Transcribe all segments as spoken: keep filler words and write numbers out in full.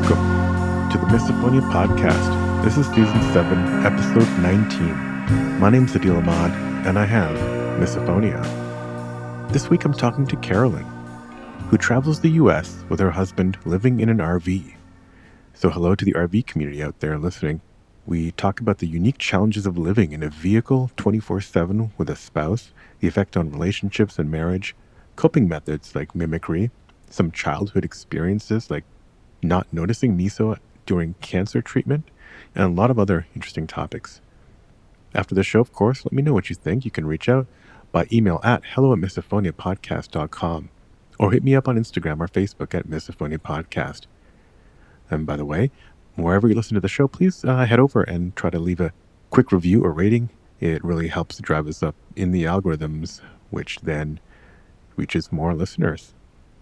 Welcome to the Misophonia Podcast. This is Season seven, Episode nineteen. My name's Adil Ahmad, and I have misophonia. This week I'm talking to Carolyn, who travels the U S with her husband living in an R V. So hello to the R V community out there listening. We talk about the unique challenges of living in a vehicle twenty-four seven with a spouse, the effect on relationships and marriage, coping methods like mimicry, some childhood experiences like not noticing miso during cancer treatment, and a lot of other interesting topics. After the show, of course, let me know what you think. You can reach out by email at hello at misophonia podcast dot com or hit me up on Instagram or Facebook at Misophonia Podcast. And by the way, wherever you listen to the show, please uh, head over and try to leave a quick review or rating. It really helps drive us up in the algorithms, which then reaches more listeners.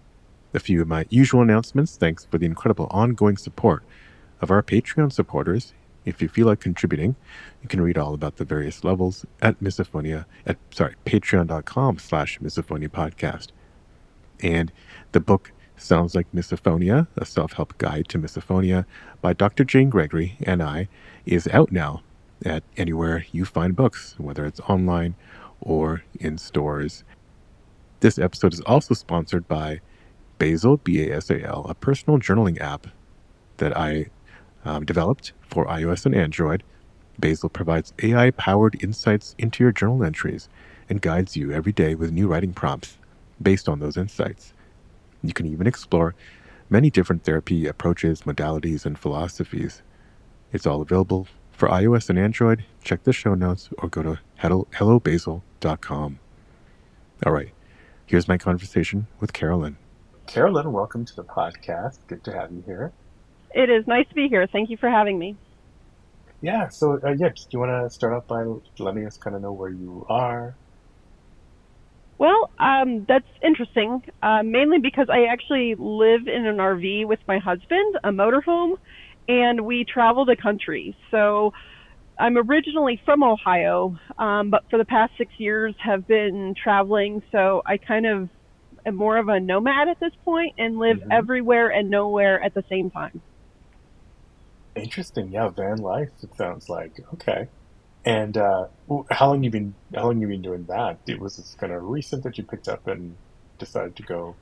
A few of my usual announcements. Thanks for the incredible ongoing support of our Patreon supporters. If you feel like contributing, you can read all about the various levels at misophonia at sorry patreon.com slash misophonia podcast. And the book Sounds Like Misophonia, a self-help guide to misophonia by Doctor Jane Gregory and I, is out now at anywhere you find books, whether it's online or in stores. This episode is also sponsored by Basal, B A S A L, a personal journaling app that I um, developed for iOS and Android. Basal provides A I-powered insights into your journal entries and guides you every day with new writing prompts based on those insights. You can even explore many different therapy approaches, modalities, and philosophies. It's all available for iOS and Android. Check the show notes or go to hello basal dot com. All right, here's my conversation with Carolyn. Carolyn, welcome to the podcast. Good to have you here. It is nice to be here. Thank you for having me. Yeah, so uh, yeah, do you want to start off by letting us kind of know where you are? Well, um, that's interesting, uh, mainly because I actually live in an R V with my husband, a motorhome, and we travel the country. So I'm originally from Ohio, um, but for the past six years have been traveling, so I kind of am more of a nomad at this point and live mm-hmm. everywhere and nowhere at the same time. Interesting, yeah, van life. It sounds like okay. And uh, how long you been? How long you been doing that? It was this kind of recent that you picked up and decided to go.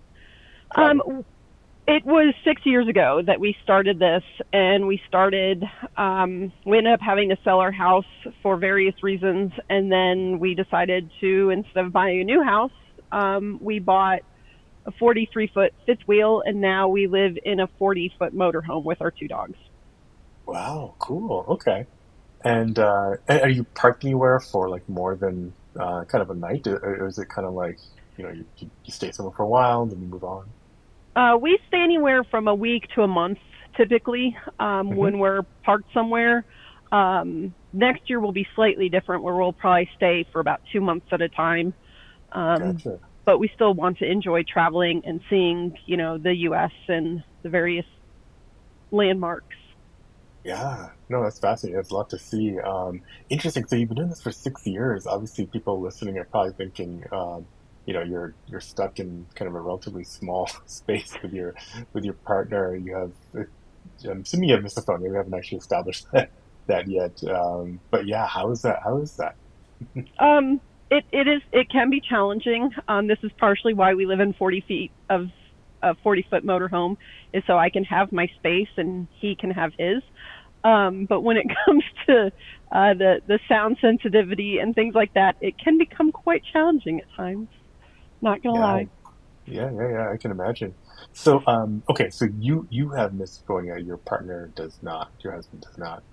Um, it was six years ago that we started this, and we started. Um, we ended up having to sell our house for various reasons, and then we decided to, instead of buying a new house, um, we bought a forty-three foot fifth wheel, and now we live in a forty foot motorhome with our two dogs. Wow, cool. Okay. And uh, are you parked anywhere for like more than uh, kind of a night, or is it kind of like, you know, you, you stay somewhere for a while and then you move on? Uh, we stay anywhere from a week to a month, typically, um, mm-hmm. when we're parked somewhere. Um, next year will be slightly different, where we'll probably stay for about two months at a time. Um, gotcha. But we still want to enjoy traveling and seeing, you know, the U S and the various landmarks. Yeah, no, that's fascinating. There's a lot to see. Um, interesting. So you've been doing this for six years. Obviously, people listening are probably thinking, um, you know, you're you're stuck in kind of a relatively small space with your with your partner. You have, I'm assuming you have misophonia. We haven't actually established that, that yet. Um, but yeah, how is that? How is that? um, it it is. It can be challenging. Um, this is partially why we live in forty feet of a forty foot motorhome, is so I can have my space and he can have his. Um, but when it comes to uh, the, the sound sensitivity and things like that, it can become quite challenging at times. Not going to yeah. lie. Yeah, yeah, yeah, I can imagine. So, um, okay, so you, you have misophonia, your partner does not, your husband does not.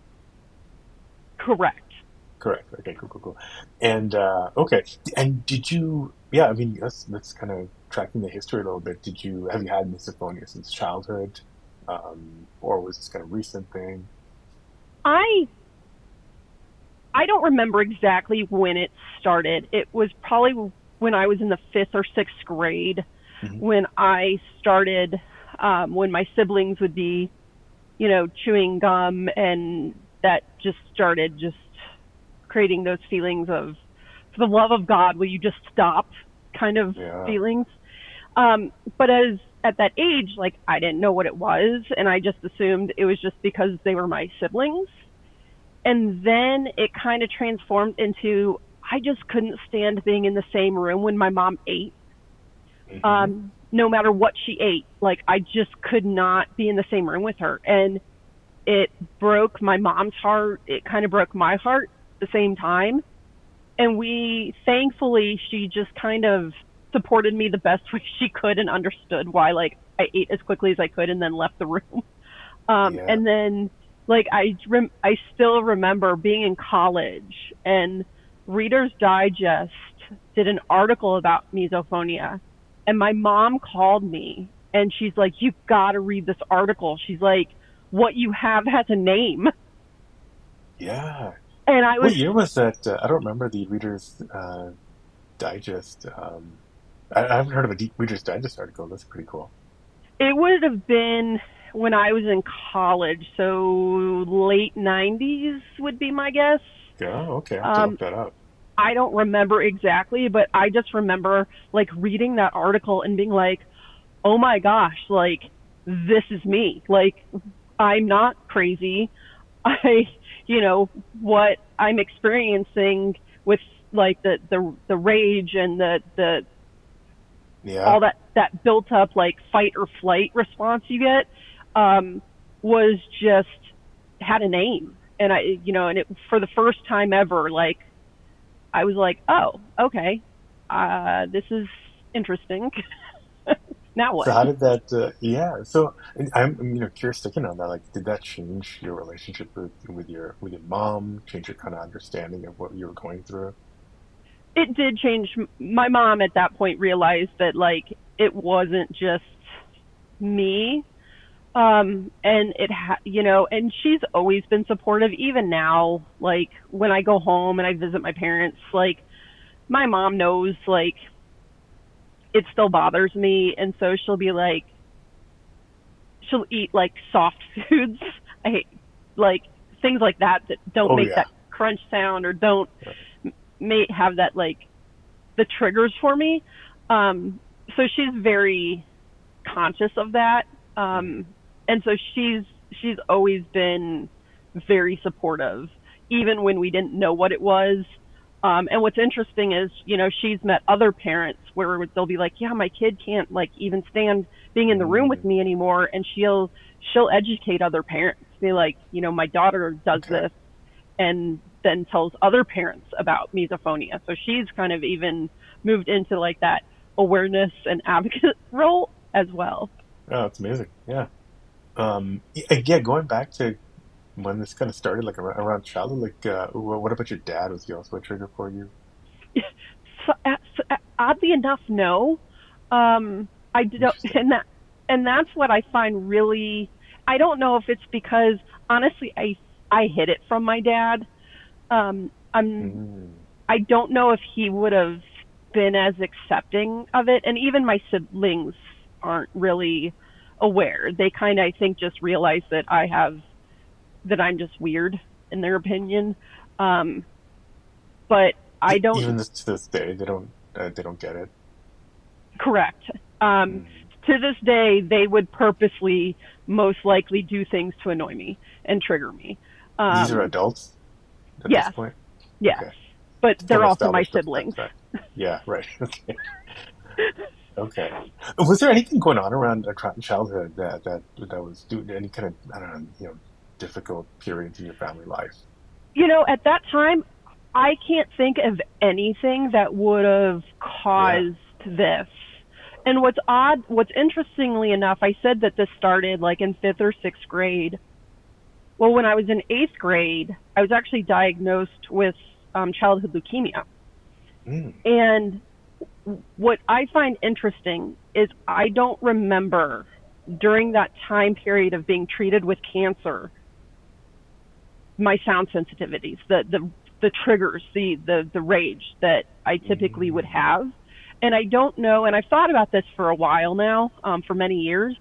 Correct. Correct. Okay, cool, cool, cool. And, uh, okay, and did you, yeah, I mean, let's, let's kind of tracking the history a little bit. Did you, have you had misophonia since childhood? Um, or was this kind of recent thing? I I don't remember exactly when it started. It was probably when I was in the fifth or sixth grade mm-hmm. when I started, um, when my siblings would be, you know, chewing gum, and that just started just creating those feelings of, for the love of God, will you just stop kind of yeah. feelings. Um, but as at that age, like, I didn't know what it was, and I just assumed it was just because they were my siblings. And then it kind of transformed into I just couldn't stand being in the same room when my mom ate. Mm-hmm. Um, no matter what she ate, like, I just could not be in the same room with her. And it broke my mom's heart. It kind of broke my heart at the same time. And we, thankfully, she just kind of supported me the best way she could and understood why, like, I ate as quickly as I could and then left the room. Um, Yeah. and then, like, I, rem- I still remember being in college, and Reader's Digest did an article about misophonia. And my mom called me, and she's like, "You've got to read this article." She's like, "What you have has a name." Yeah. And I was What year was that? Uh, I don't remember the Reader's uh, Digest. Um, I, I haven't heard of a D- Reader's Digest article. That's pretty cool. It would have been when I was in college, so late nineties would be my guess. Yeah, okay. I'll have to look Um, that up. I don't remember exactly, but I just remember, like, reading that article and being like, oh my gosh, like, this is me. Like, I'm not crazy. I, you know, what I'm experiencing with, like, the, the, the rage and the, the, Yeah. all that, that built up, like, fight or flight response you get, um, was just, had a name. And I, you know, and it, for the first time ever, like, I was like, oh, okay, uh, this is interesting. Now So what? how did that? Uh, yeah. So and I'm, I'm, you know, curious, sticking on that. Like, did that change your relationship with with your with your mom? Change your kind of understanding of what you were going through? It did change. My mom at that point realized that, like, it wasn't just me. Um, and it, ha- you know, and she's always been supportive, even now, like, when I go home and I visit my parents, like, my mom knows, like, it still bothers me. And so she'll be like, she'll eat, like, soft foods. I hate, like, things like that that don't Oh make yeah. that crunch sound or don't Right. may have that, like, the triggers for me. Um, so she's very conscious of that. Mm-hmm. Um, and so she's she's always been very supportive, even when we didn't know what it was. Um, and what's interesting is, you know, she's met other parents where they'll be like, "Yeah, my kid can't, like, even stand being in the room with Mm, me anymore," and she'll she'll educate other parents. Be like, you know, my daughter does okay. this, and then tells other parents about misophonia. So she's kind of even moved into, like, that awareness and advocate role as well. Oh, that's amazing. Yeah. Um. y- Yeah. Going back to when this kind of started, like around, around childhood, like, uh, wh- what about your dad? Was he also a trigger for you? So, so, oddly enough, no. Um, I don't, Interesting. and that, and that's what I find really. I don't know if it's because, honestly, I I hid it from my dad. Um, I'm Mm, I don't know if he would have been as accepting of it, and even my siblings aren't really aware. They kind of, I think, just realize that I have that I'm just weird in their opinion. Um, but I E- don't. Even this, to this day, they don't uh, they don't get it. Correct. Um, Mm. to this day, they would purposely, most likely, do things to annoy me and trigger me. These are Um, adults at this yes, point. yes, Okay. but It's kind they're of also my established that that's siblings. fact. Yeah. Right. Okay. Okay. Was there anything going on around uh, chi- childhood that that that was due to any kind of, I don't know, you know, difficult periods in your family life? You know, at that time, I can't think of anything that would have Yeah. caused this. And what's odd, what's interestingly enough, I said that this started, like, in fifth or sixth grade. Well, when I was in eighth grade, I was actually diagnosed with um, childhood leukemia. Mm. And what I find interesting is I don't remember during that time period of being treated with cancer my sound sensitivities, the the the triggers, the the the rage that I typically would Mm. have. And I don't know, and I've thought about this for a while now, um, for many years.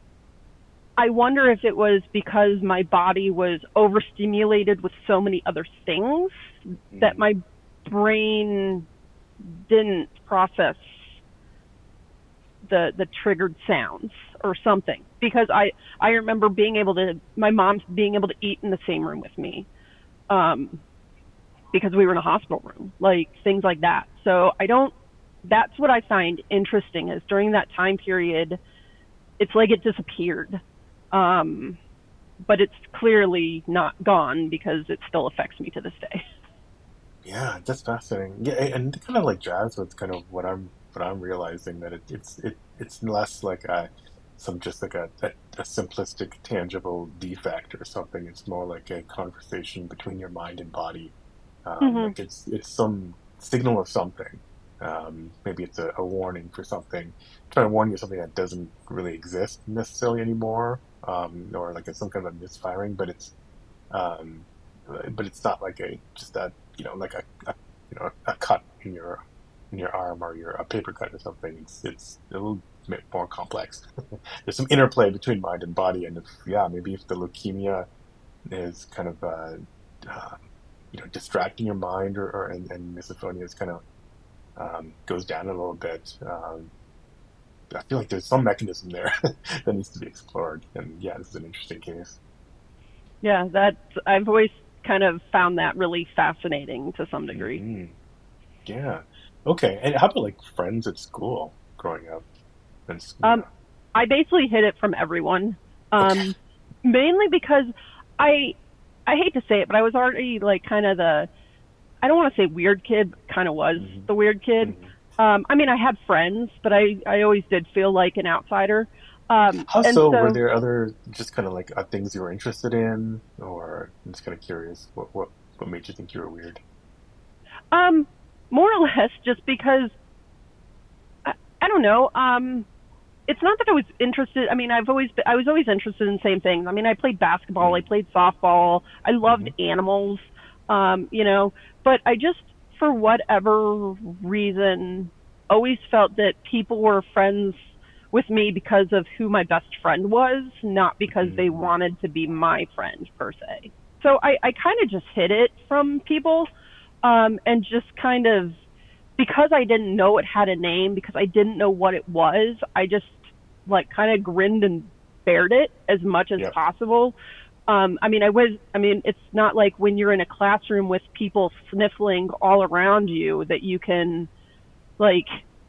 I wonder if it was because my body was overstimulated with so many other things that Mm. my brain didn't process the the triggered sounds or something, because I I remember being able to my mom being able to eat in the same room with me, um, because we were in a hospital room, like things like that. So I don't. That's what I find interesting is during that time period, it's like it disappeared, um, but it's clearly not gone because it still affects me to this day. Yeah, that's fascinating. Yeah, a- and it kind of like jives with kind of what I'm what I'm realizing that it, it's it it's less like a some just like a, a a simplistic tangible defect or something. It's more like a conversation between your mind and body. Um, Hmm. like it's it's some signal of something. Um, maybe it's a, a warning for something, trying to warn you of something that doesn't really exist necessarily anymore, um, or like it's some kind of a misfiring, but it's um, but it's not like a just a you know like a, a you know a cut in your in your arm or your a paper cut or something. It's it's a little bit more complex. There's some interplay between mind and body, and if yeah, maybe if the leukemia is kind of uh, uh, you know distracting your mind, or, or and, and misophonia is kind of um, goes down a little bit. Um, I feel like there's some mechanism there that needs to be explored, and yeah, this is an interesting case. Yeah, that's I've always kind of found that really fascinating to some degree. Hmm. Yeah. Okay. And how about like friends at school growing up? And s- you Um, know. I basically hid it from everyone, Okay. um, mainly because I I hate to say it, but I was already like kind of the I don't want to say weird kid, but kind of was Hmm. the weird kid. Hmm. Um, I mean, I had friends, but I I always did feel like an outsider. Um, How and so? Were so, there other just kind of like uh, things you were interested in, or I'm just kind of curious what what what made you think you were weird? um, more or less, just because I, I don't know. Um, it's not that I was interested. I mean, I've always been, I was always interested in the same things. I mean, I played basketball, I Mm. played softball, I loved Hmm. animals, um, you know, but I just for whatever reason always felt that people were friends with me because of who my best friend was, not because they Mm. wanted to be my friend per se. So I, I kind of just hid it from people, um, and just kind of because I didn't know it had a name, because I didn't know what it was, I just like kind of grinned and bared it as much as Yep. possible. Um, I mean, I was, I mean, it's not like when you're in a classroom with people sniffling all around you that you can like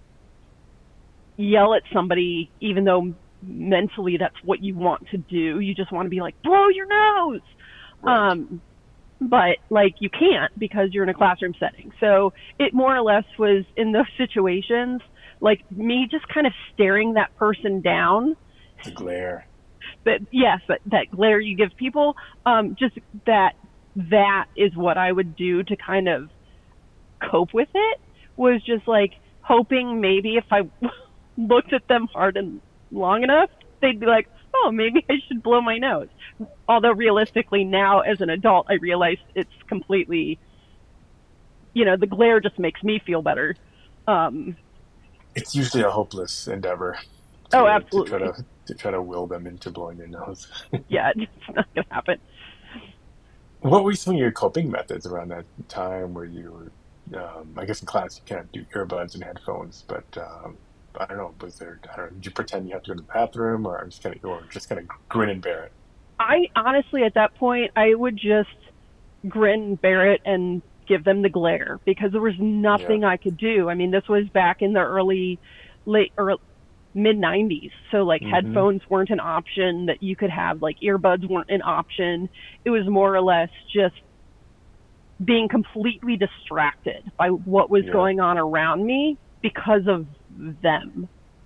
yell at somebody, even though mentally that's what you want to do. You just want to be like, blow your nose. Right. Um, but like you can't because you're in a classroom setting. So it more or less was in those situations, like me just kind of staring that person down. The glare. That yes, that, that glare you give people, um, just that that is what I would do to kind of cope with it. Was just like hoping maybe if I looked at them hard and long enough, they'd be like, oh, maybe I should blow my nose. Although realistically, now as an adult, I realize it's completely, you know, the glare just makes me feel better. Um, It's usually a hopeless endeavor oh, to to try absolutely. to to try to will them into blowing their nose. Yeah, it's not going to happen. What were some of your coping methods around that time where you were, um, I guess in class you can't do earbuds and headphones, but um, I don't know, was there, I don't know, did you pretend you had to go to the bathroom or just kind of, or just kind of grin and bear it? I honestly, at that point, I would just grin and bear it and give them the glare because there was Yeah. nothing I could do. I mean, this was back in the early, late, or mid nineties. So like Mm-hmm. headphones weren't an option that you could have, like earbuds weren't an option. It was more or less just being completely distracted by what was Yeah. going on around me because of them.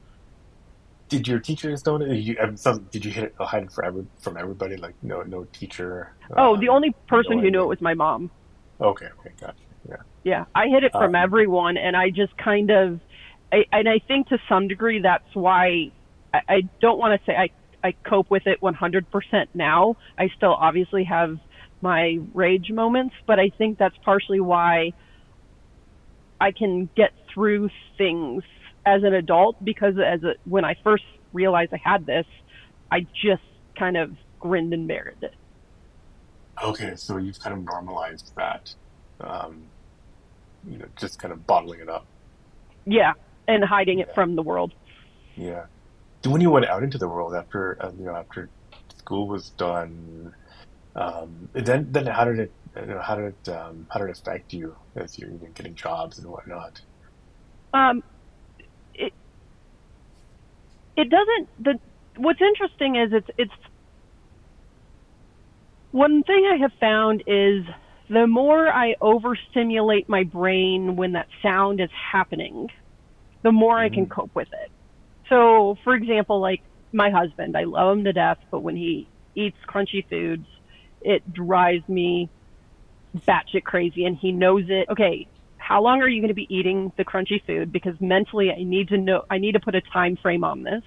Did your teachers know that you, um, some, did you hit it, hide it for every, from everybody? Like no, no teacher, Oh, the um, only person who knowing knew it and, was my mom. okay, okay, gotcha. Yeah. Yeah, I hid it from Um, everyone, and I just kind of, I, and I think to some degree that's why I, I don't want to say I I cope with it one hundred percent now. I still obviously have my rage moments, but I think that's partially why I can get through things as an adult because as a, when I first realized I had this, I just kind of grinned and bared it. okay, so you've kind of normalized that, um, you know, just kind of bottling it up. Yeah, and hiding it Yeah. from the world. Yeah. Then when you went out into the world after, uh, you know, after school was done, um, then then how did it, you know, how did it, um, how did it affect you as you're, you know, getting jobs and whatnot? Um, it it doesn't. The What's interesting is it's it's one thing I have found is the more I overstimulate my brain when that sound is happening, the more I can Mm, cope with it. So, for example, like my husband, I love him to death, but when he eats crunchy foods, it drives me batshit crazy, and he knows it. Okay, how long are you going to be eating the crunchy food? Because mentally, I need to know. I need to put a time frame on this,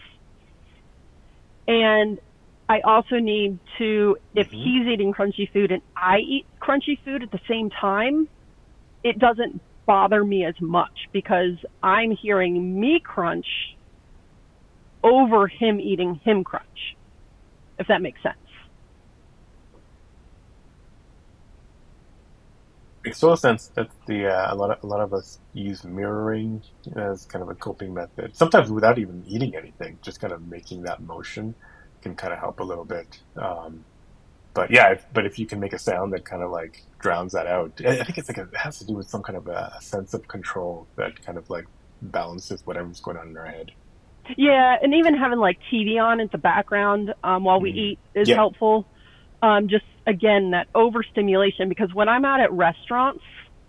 and I also need to, if hmm. he's eating crunchy food and I eat crunchy food at the same time, it doesn't bother me as much because I'm hearing me crunch over him eating him crunch, if that makes sense. Makes total sense. That's the uh, a lot of a lot of us use mirroring as kind of a coping method. Sometimes without even eating anything, just kind of making that motion can kind of help a little bit. Um, but yeah, if, but if you can make a sound that kind of like drowns that out, I I think it's like a, it has to do with some kind of a, a sense of control that kind of like balances whatever's going on in our head. Yeah, and even having like T V on in the background um, while we Mm. eat is Yeah. helpful. Um, just again, that overstimulation, because when I'm out at restaurants,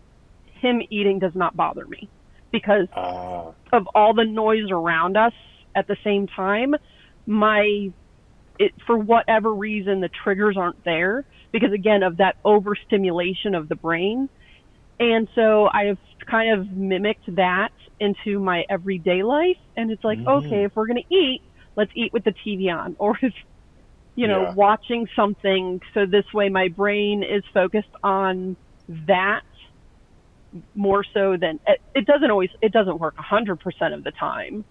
him eating does not bother me because Uh, of all the noise around us at the same time. My it For whatever reason the triggers aren't there because again of that overstimulation of the brain. And so I've kind of mimicked that into my everyday life. And it's like, okay, hmm. if we're going to eat, let's eat with the T V on, or if, you know, Yeah. watching something. So this way my brain is focused on that more so than it, it doesn't always, it doesn't work one hundred percent of the time,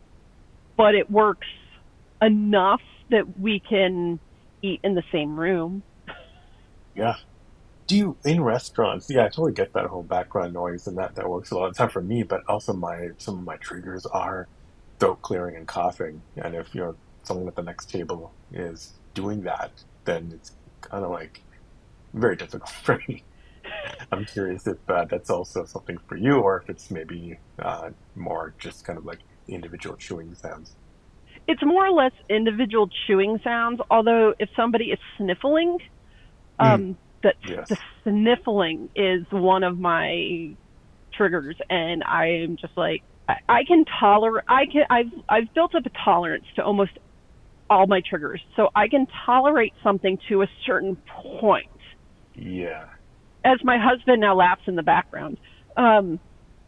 but it works enough that we can eat in the same room. Yeah. Do you in restaurants? Yeah, I totally get that whole background noise, and that that works a lot of the time for me. But also, my some of my triggers are throat clearing and coughing. And if you know someone at the next table is doing that, then it's kind of like very difficult for me. I'm curious if uh, that's also something for you, or if it's maybe uh, more just kind of like individual chewing sounds. It's more or less individual chewing sounds, although if somebody is sniffling, Mm, um, the, the yes. sniffling is one of my triggers, and I am just like, I, I can tolerate. I can. I've I've built up a tolerance to almost all my triggers, so I can tolerate something to a certain point. Yeah. As my husband now laughs in the background, um,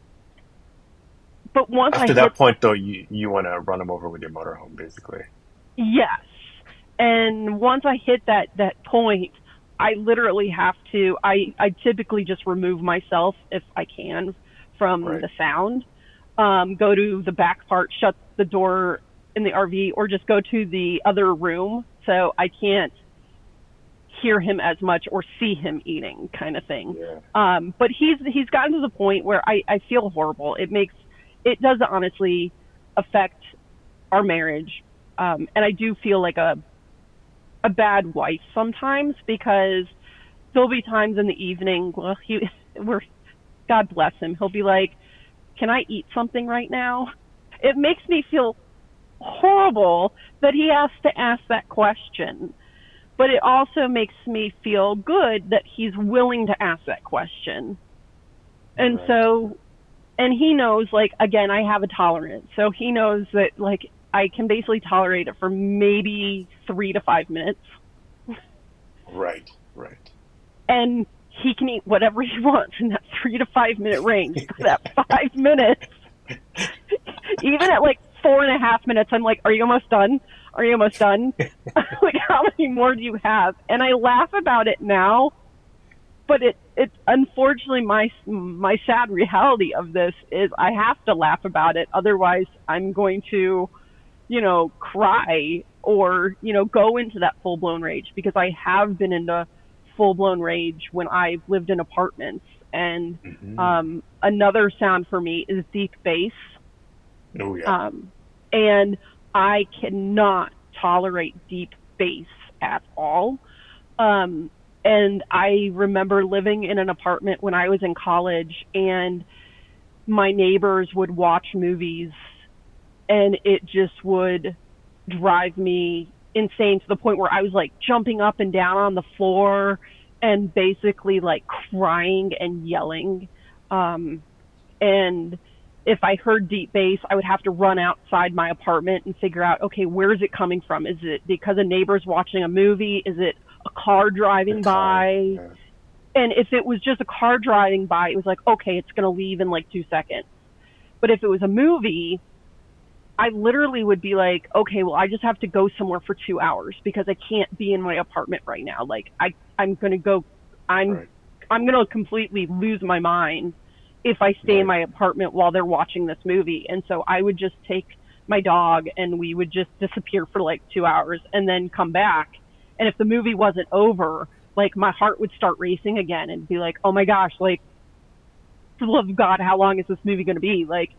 but once I After hit that point, though, you you want to run them over with your motorhome, basically. yes, and once I hit that that point, I literally have to. I I typically just remove myself if I can from Right. the sound. Um, go to the back part, shut the door in the R V, or just go to the other room so I can't hear him as much or see him eating, kind of thing. Yeah. Um, but he's he's gotten to the point where I I feel horrible. It makes it does honestly affect our marriage, um, and I do feel like a a bad wife sometimes because there'll be times in the evening. Well, he we're God bless him. He'll be like, "Can I eat something right now?" It makes me feel horrible that he has to ask that question, but it also makes me feel good that he's willing to ask that question. And Right. so, and he knows, like, again, I have a tolerance. So he knows that, like, I can basically tolerate it for maybe three to five minutes. Right. Right. And he can eat whatever he wants in that three to five minute range. But that five minutes, even at like four and a half minutes, I'm like, are you almost done? Are you almost done? Like, how many more do you have? And I laugh about it now, but it it's unfortunately my my sad reality of this is I have to laugh about it. Otherwise, I'm going to, you know, cry or, you know, go into that full blown rage because I have been into full blown rage when I've lived in apartments. And Hmm. um, another sound for me is deep bass. Oh yeah. Um, And I cannot tolerate deep bass at all. Um, and I remember living in an apartment when I was in college, and my neighbors would watch movies, and it just would drive me insane to the point where I was like jumping up and down on the floor and basically like crying and yelling. Um, and if I heard deep bass, I would have to run outside my apartment and figure out, okay, where is it coming from? Is it because a neighbor's watching a movie? Is it a car The driving car. by? Yeah. And if it was just a car driving by, it was like, okay, it's going to leave in like two seconds. But if it was a movie, I literally would be like, okay, well, I just have to go somewhere for two hours because I can't be in my apartment right now. Like, I, I'm going to go, I'm, Right. I'm going to completely lose my mind if I stay Right. in my apartment while they're watching this movie. And so I would just take my dog and we would just disappear for like two hours and then come back. And if the movie wasn't over, like my heart would start racing again and be like, oh my gosh, like, for the love of God, how long is this movie going to be? Like,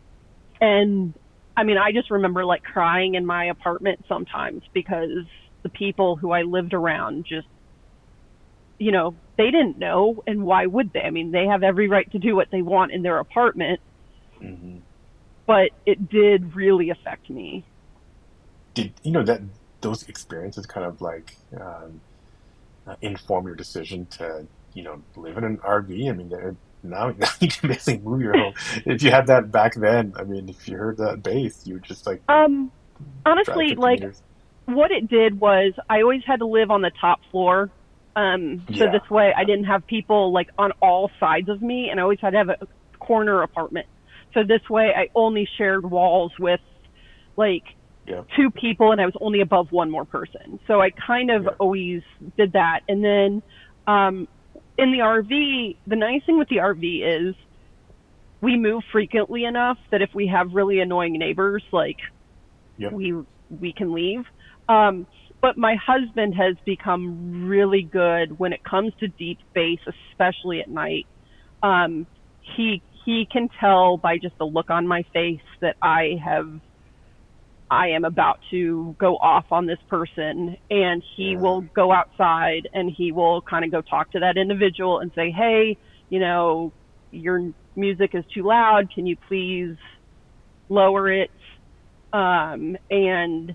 and I mean, I just remember like crying in my apartment sometimes because the people who I lived around just, you know, they didn't know, and why would they? I mean, they have every right to do what they want in their apartment, Mm-hmm. but it did really affect me. Did you know that those experiences kind of like um, uh, inform your decision to, you know, live in an R V? I mean, they're- now, now you can basically move your home. If you had that back then, I mean, if you heard that bass, you would just like Um, drive honestly, fifty like meters. what it did was I always had to live on the top floor. Um, so Yeah. this way I didn't have people like on all sides of me, and I always had to have a corner apartment. So this way I only shared walls with like Yeah. two people, and I was only above one more person. So I kind of Yeah. always did that. And then um, in the R V, the nice thing with the R V is we move frequently enough that if we have really annoying neighbors, like Yep. we we can leave. Um, but my husband has become really good when it comes to deep bass, especially at night. Um, he he can tell by just the look on my face that I have I am about to go off on this person, and he Yeah. will go outside and he will kind of go talk to that individual and say, hey, you know, your music is too loud. Can you please lower it? Um, and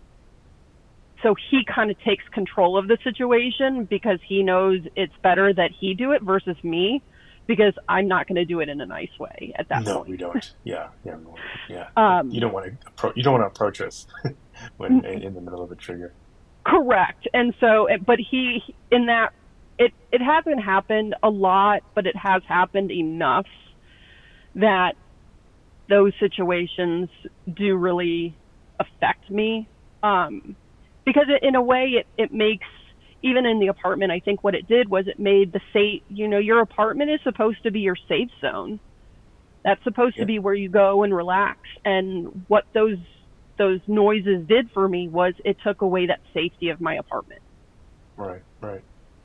so he kind of takes control of the situation because he knows it's better that he do it versus me, because I'm not going to do it in a nice way at that No, point. we don't. Yeah. Yeah. we won't. Yeah. You Um, don't want to appro- you don't want to approach us when in the middle of a trigger. correct. And so, but he, in that, it, it hasn't happened a lot, but it has happened enough that those situations do really affect me. Um, because it, in a way, it, it makes, even in the apartment, I think what it did was it made the safe, you know, your apartment is supposed to be your safe zone. That's supposed Yeah. to be where you go and relax. And what those those noises did for me was it took away that safety of my apartment. Right. Right.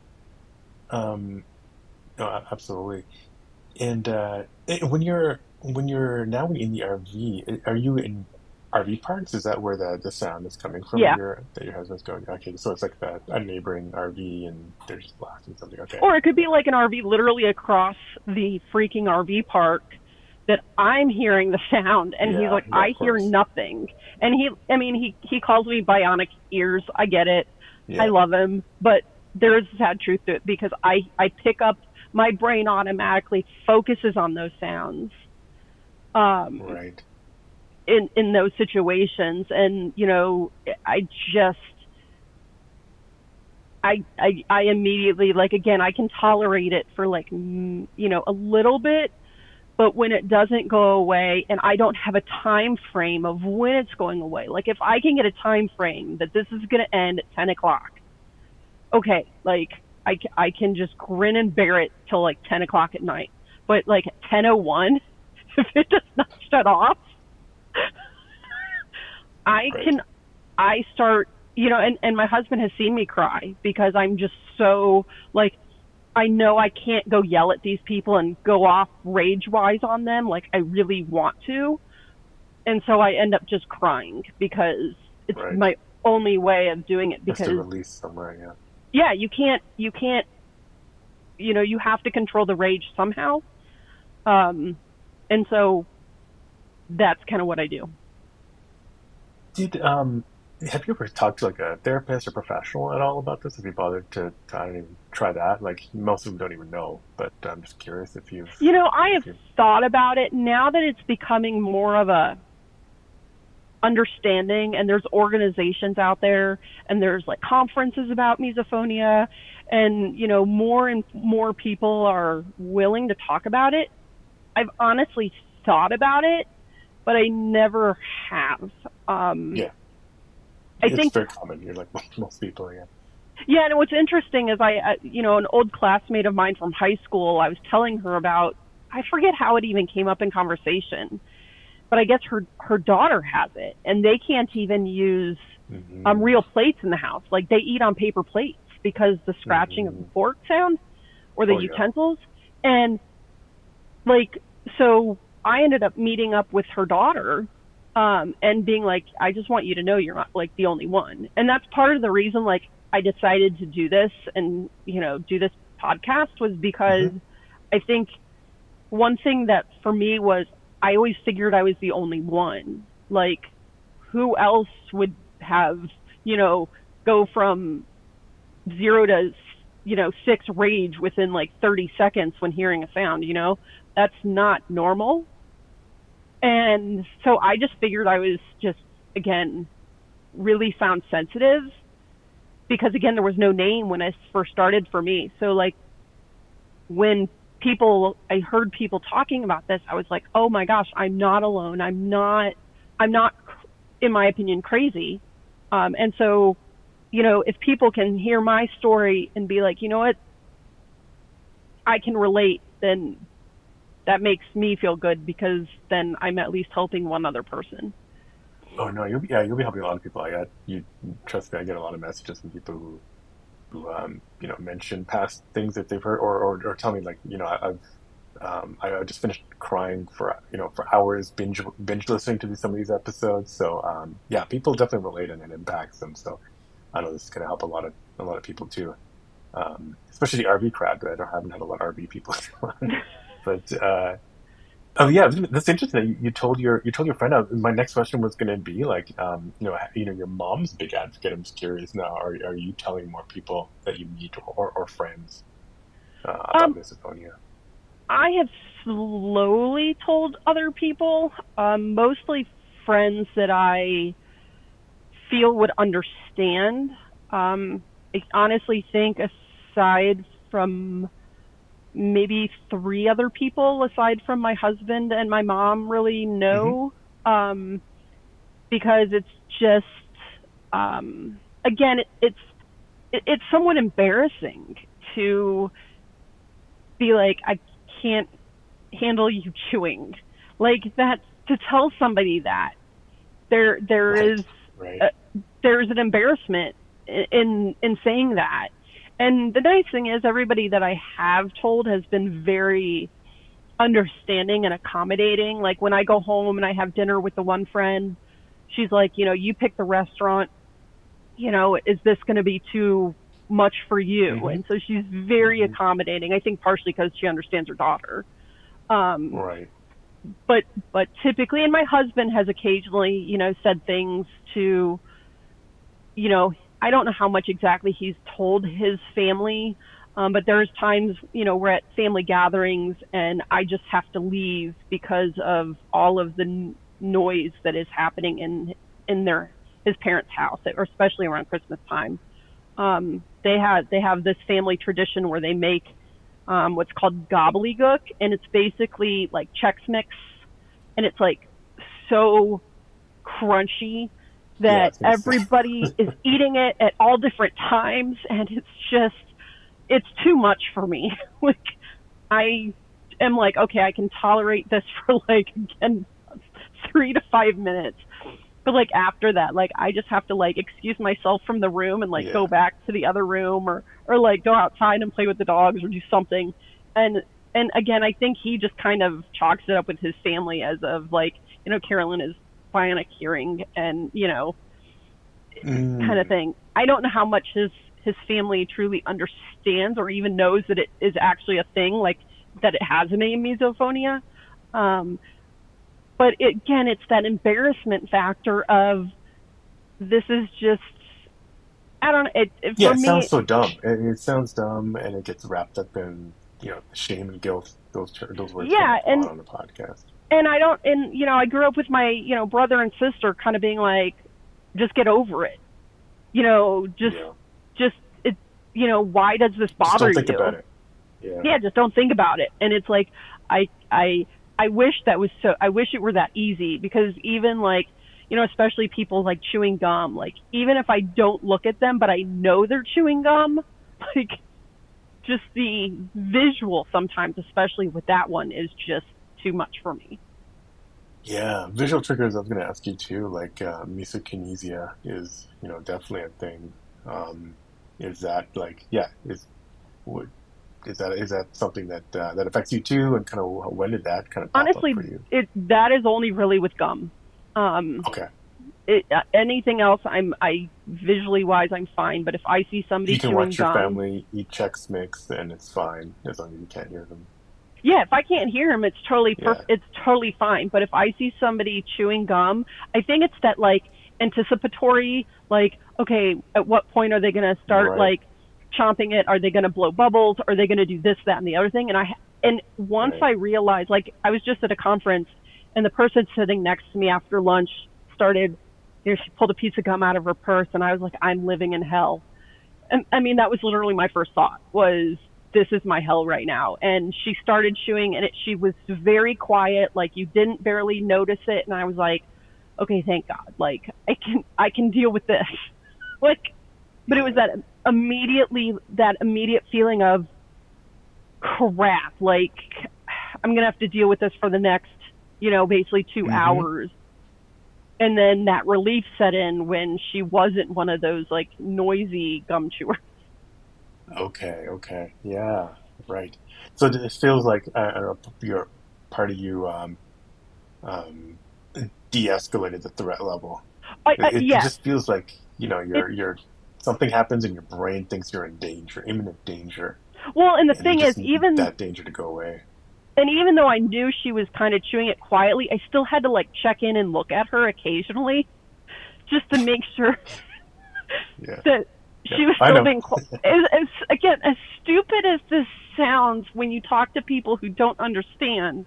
Um. No, a- absolutely. And uh, eh, when you're when you're now in the R V, eh, are you in R V parks? Is that where the, the sound is coming from that Yeah. your that your husband's going? Okay, so it's like the, a neighboring R V and they're just blasting something. Okay, Or it could be like an R V literally across the freaking R V park that I'm hearing the sound, and he's yeah, like, yeah, I of hear course, nothing. And he, I mean, he, he calls me bionic ears. I get it. I yeah, love him. But there is a sad truth to it because I, I pick up, my brain automatically focuses on those sounds. Um, right, in, in those situations. And, you know, I just, I, I, I immediately, like, again, I can tolerate it for like, mm, you know, a little bit, but when it doesn't go away and I don't have a time frame of when it's going away, like if I can get a time frame that this is going to end at ten o'clock, okay, like I, I can just grin and bear it till like ten o'clock at night. But like at ten oh one, if it does not shut off, I right, can, I start, you know, and, and my husband has seen me cry because I'm just so like, I know I can't go yell at these people and go off rage wise on them like I really want to, and so I end up just crying because it's Right. my only way of doing it. Just to Because release somewhere, yeah. yeah, you can't you can't you know you have to control the rage somehow. Um, and so that's kind of what I do. Did um have you ever talked to like a therapist or professional at all about this? Have you bothered to, to I don't even try that? Like most of them don't even know, but I'm just curious if you've You know, I have if you've thought about it now that it's becoming more of a understanding, and there's organizations out there, and there's like conferences about misophonia, and you know more and more people are willing to talk about it. I've honestly thought about it, but I never have. um yeah, I it's think, very common. You're like most people, yeah. yeah, and what's interesting is I uh, you know an old classmate of mine from high school, I was telling her about, I forget how it even came up in conversation, but I guess her her daughter has it, and they can't even use um, Hmm. real plates in the house. Like they eat on paper plates because the scratching of the Hmm. fork sound or the Oh yeah. utensils. And like, so I ended up meeting up with her daughter, um, and being like, I just want you to know you're not like the only one. And that's part of the reason like I decided to do this and you know do this podcast, was because Hmm. I think one thing that for me was, I always figured I was the only one. Like, who else would have, you know, go from zero to, you know, six rage within like thirty seconds when hearing a sound, you know? That's not normal. And so I just figured I was just, again, really sound sensitive, because, again, there was no name when I first started for me. So, like, when people I heard people talking about this, I was like, "Oh my gosh, I'm not alone. I'm not I'm not in my opinion crazy." Um and so, you know, if people can hear my story and be like, "You know what? I can relate," then that makes me feel good, because then I'm at least helping one other person. Oh no, you'll be yeah, you'll be helping a lot of people. I got you trust me, I get a lot of messages from people who who um you know mention past things that they've heard or or, or tell me like you know I, I've um I, I just finished crying for you know for hours binge binge listening to these, some of these episodes. So um yeah, people definitely relate and it impacts them. So I know this is gonna help a lot of a lot of people too. Um, especially the R V crowd. I don't haven't had a lot of R V people, but uh oh yeah, that's interesting. You, you told your you told your friend. Uh, my next question was going to be like, um, you know, you know, your mom's a big advocate. I'm just curious now. Are are you telling more people that you meet or or friends uh, about um misophonia? I have slowly told other people, um mostly friends that I feel would understand. Um, I honestly think, aside from maybe three other people, aside from my husband and my mom, really Hmm. know, um, because it's just, um, again, it, it's it, it's somewhat embarrassing to be like, I can't handle you chewing, like that. To tell somebody that there there Right, is right. a, there's an embarrassment in in saying that. And the nice thing is, everybody that I have told has been very understanding and accommodating. Like when I go home and I have dinner with the one friend, she's like, you know, you pick the restaurant, you know, is this going to be too much for you? Hmm. And so she's very Hmm. accommodating. I think partially because she understands her daughter. Um, Right. but but typically, and my husband has occasionally, you know, said things to, you know, I don't know how much exactly he's told his family, um, but there's times, you know, we're at family gatherings and I just have to leave because of all of the n- noise that is happening in in their his parents' house, or especially around Christmas time. Um, they have they have this family tradition where they make um, what's called gobbledygook, and it's basically like Chex Mix, and it's like so crunchy Yeah, I that was gonna say. everybody is eating it at all different times, and it's just it's too much for me. Like, I am like, okay, I can tolerate this for like, again, three to five minutes, but like after that, like I just have to like excuse myself from the room and like Yeah. go back to the other room, or or like go outside and play with the dogs or do something. And and again, I think he just kind of chalks it up with his family as of like, you know Carolyn is bionic hearing and, you know, Mm. kind of thing. I don't know how much his his family truly understands or even knows that it is actually a thing, like that it has a name, misophonia. Um, but it, again, it's that embarrassment factor of this is just, I don't know. It, it Yeah, for it sounds me, so dumb. It, it sounds dumb, and it gets wrapped up in, you know, shame and guilt. Those ter- those words come yeah, up a lot and on the podcast. and I don't, and you know, I grew up with my, you know, brother and sister kind of being like, just get over it. You know, just Yeah, just it. You know, why does this just bother don't think about you? it. Yeah, Yeah, just don't think about it. And it's like, I I I wish that was so. I wish it were that easy, because even like, you know, especially people like chewing gum. Like, even if I don't look at them, but I know they're chewing gum, like just the visual sometimes, especially with that one, is just too much for me. yeah. Visual triggers. I was going to ask you too. Like uh, misokinesia is, you know, definitely a thing. Um, is that like, yeah, is would is that is that something that uh, that affects you too? And kind of when did that kind of pop up Honestly, for you? it that is only really with gum. Um, Okay, it, uh, anything else, I'm I visually wise, I'm fine. But if I see you somebody can chewing watch your gum, family eat Chex Mix, and it's fine as long as you can't hear them. yeah, if I can't hear them, it's totally Yeah, perf- it's totally fine. But if I see somebody chewing gum, I think it's that like anticipatory, like, okay, at what point are they going to start right, like chomping it? Are they going to blow bubbles? Are they going to do this, that, and the other thing? And I and once right. I realized, like, I was just at a conference, and the person sitting next to me after lunch started, you know, she pulled a piece of gum out of her purse, and I was like, I'm living in hell. And I mean, that was literally my first thought was, this is my hell right now. And she started chewing, and it, she was very quiet, like you didn't barely notice it. And I was like, okay, thank God. Like, I can, I can deal with this. Like, but it was Yeah. that immediately, that immediate feeling of crap. Like, I'm going to have to deal with this for the next, you know, basically two Mm-hmm. hours. And then that relief set in when she wasn't one of those like noisy gum chewers. Okay, okay. Yeah, right. So it feels like uh, I don't know, your part of you um um de-escalated the threat level. I, I, It, it yes, just feels like, you know, it, you're you're something happens and your brain thinks you're in danger, imminent danger, well, and the and you thing is, just need even that danger to go away. and even though I knew she was kind of chewing it quietly, I still had to like check in and look at her occasionally just to make sure Yeah. that Yep. she was I still know. being quiet. As, as, again, as stupid as this sounds, when you talk to people who don't understand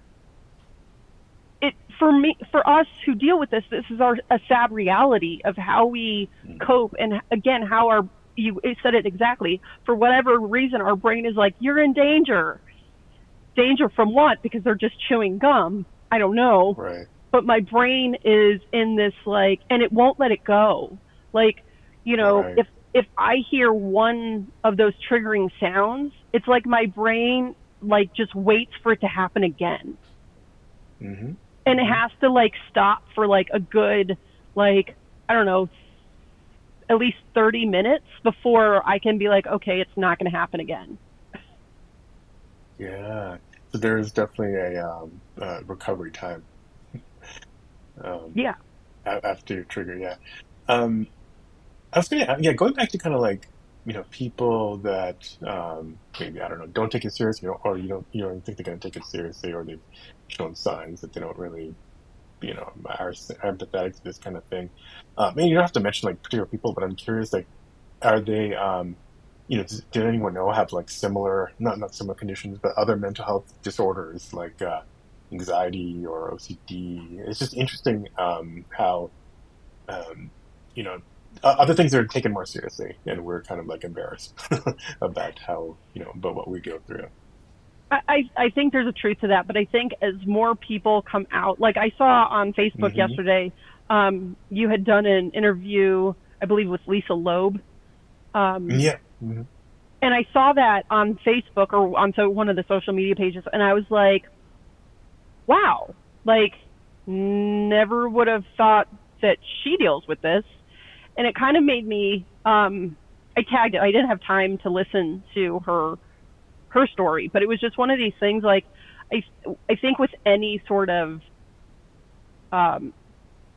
it, for me, for us who deal with this, this is our a sad reality of how we Mhm. cope, and again, how our you said it exactly. For whatever reason, our brain is like, you're in danger. Danger from what? Because they're just chewing gum. I don't know. Right. But my brain is in this like, and it won't let it go. Like, you know, Right. if if I hear one of those triggering sounds, it's like my brain like just waits for it to happen again. Mm-hmm. And it Mm-hmm. has to like stop for like a good, like, I don't know, at least thirty minutes before I can be like, okay, it's not going to happen again. Yeah. So there's definitely a um uh, recovery time um Yeah. a- after your trigger. Yeah. Um. I was gonna, yeah, going back to kind of like, you know, people that um, maybe, I don't know, don't take it seriously, or, or you don't, you don't think they're going to take it seriously, or they've shown signs that they don't really, you know, are s- empathetic to this kind of thing. Um, and you don't have to mention like particular people, but I'm curious, like, are they, um, you know, does, did anyone know have like similar, not not similar conditions, but other mental health disorders like uh, anxiety or O C D? It's just interesting um, how um, you know, uh, other things are taken more seriously, and we're kind of like embarrassed about how, you know, about what we go through. I, I think there's a truth to that, but I think as more people come out, like I saw on Facebook Hmm. yesterday, um, you had done an interview, I believe, with Lisa Loeb, um, Yeah. Hmm. and I saw that on Facebook or on so one of the social media pages, and I was like, wow, like never would have thought that she deals with this, and it kind of made me. Um, I tagged it. I didn't have time to listen to her her story, but it was just one of these things. Like I, I think with any sort of um,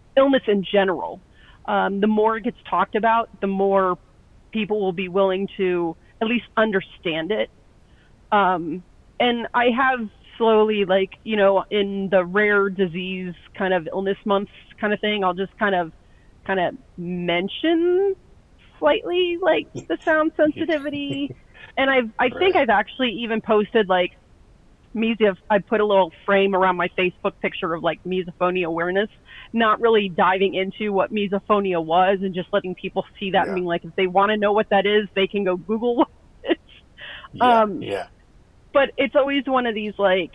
illness in general. Um, the more it gets talked about, the more people will be willing to at least understand it. Um, and I have slowly, like, you know, in the rare disease kind of illness months kind of thing, I'll just kind of, kind of mention slightly like the sound sensitivity. And I've, I think Right. I've actually even posted like meso, I put a little frame around my Facebook picture of like misophonia awareness, not really diving into what misophonia was and just letting people see that and Yeah. being like, if they want to know what that is, they can go Google what it is. Yeah. Um, Yeah. but it's always one of these like,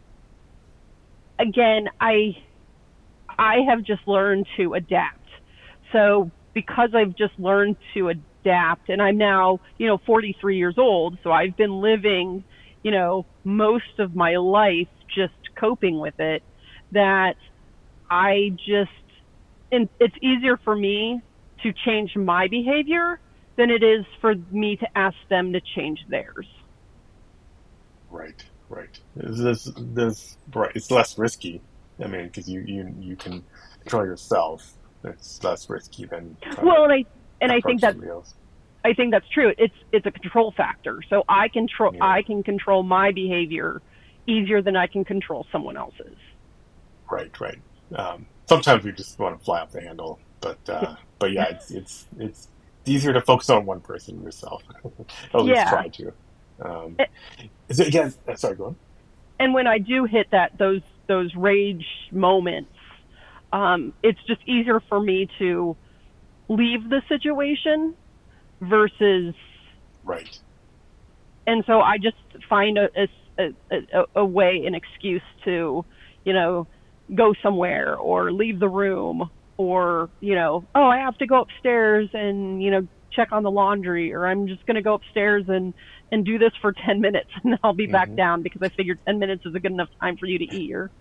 again, I I have just learned to adapt. So because I've just learned to adapt, and I'm now, you know, forty-three years old, so I've been living, you know, most of my life just coping with it, that I just, and it's easier for me to change my behavior than it is for me to ask them to change theirs. Right. Right. This, this, right. It's less risky. I mean, because you, you, you can control yourself. It's less risky than trying to Well, and I and I think approach that somebody else. I think that's true. It's it's a control factor. So I control Yeah. I can control my behavior easier than I can control someone else's. Right. Right. Um, sometimes we just want to fly off the handle, but, uh, but yeah, it's, it's, it's easier to focus on one person yourself. At least Yeah. try to. Um, is it again? Sorry, go on. And when I do hit that those those rage moments, um, it's just easier for me to leave the situation versus, Right. and so I just find a a, a, a way, an excuse to, you know, go somewhere or leave the room, or, you know, oh, I have to go upstairs and, you know, check on the laundry, or I'm just going to go upstairs and and do this for ten minutes and then I'll be back Hmm. down because I figured ten minutes is a good enough time for you to eat your